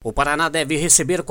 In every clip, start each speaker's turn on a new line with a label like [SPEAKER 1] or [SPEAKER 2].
[SPEAKER 1] O Paraná deve receber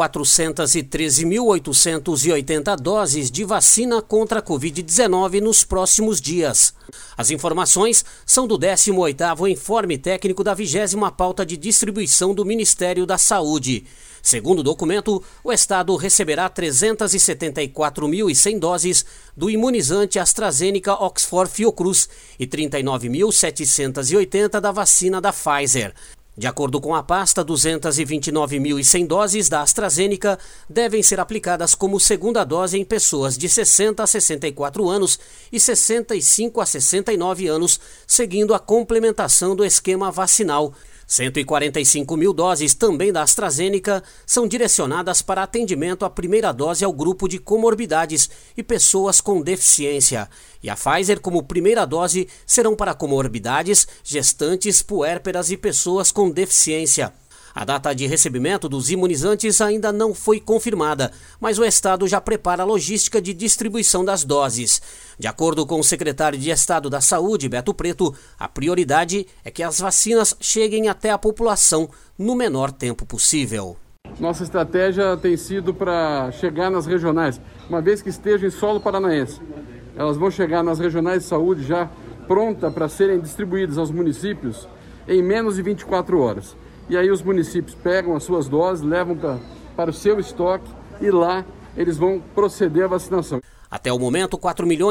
[SPEAKER 1] 413.880 doses de vacina contra a Covid-19 nos próximos dias. As informações são do 18º Informe Técnico da 20ª Pauta de Distribuição do Ministério da Saúde. Segundo o documento, o Estado receberá 374.100 doses do imunizante AstraZeneca Oxford Fiocruz e 39.780 da vacina da Pfizer. De acordo com a pasta, 229.100 doses da AstraZeneca devem ser aplicadas como segunda dose em pessoas de 60 a 64 anos e 65 a 69 anos, seguindo a complementação do esquema vacinal. 145.000 doses também da AstraZeneca são direcionadas para atendimento à primeira dose ao grupo de comorbidades e pessoas com deficiência. E a Pfizer, como primeira dose, serão para comorbidades, gestantes, puérperas e pessoas com deficiência. A data de recebimento dos imunizantes ainda não foi confirmada, mas o Estado já prepara a logística de distribuição das doses. De acordo com o secretário de Estado da Saúde, Beto Preto, a prioridade é que as vacinas cheguem até a população no menor tempo possível.
[SPEAKER 2] Nossa estratégia tem sido para chegar nas regionais, uma vez que estejam em solo paranaense. Elas vão chegar nas regionais de saúde já pronta para serem distribuídas aos municípios em menos de 24 horas. E aí os municípios pegam as suas doses, levam para o seu estoque e lá eles vão proceder à vacinação.
[SPEAKER 1] Até o momento,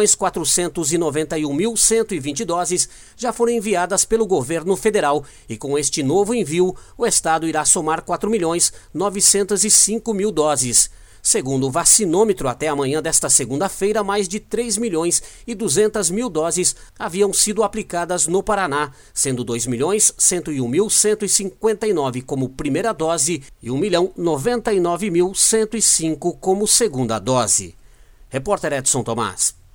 [SPEAKER 1] 4.491.120 doses já foram enviadas pelo governo federal e com este novo envio, o Estado irá somar 4.905.000 doses. Segundo o vacinômetro, até amanhã desta segunda-feira, mais de 3.200.000 doses haviam sido aplicadas no Paraná, sendo 2.101.159 como primeira dose e 1.099.105 como segunda dose. Repórter Edson Tomás.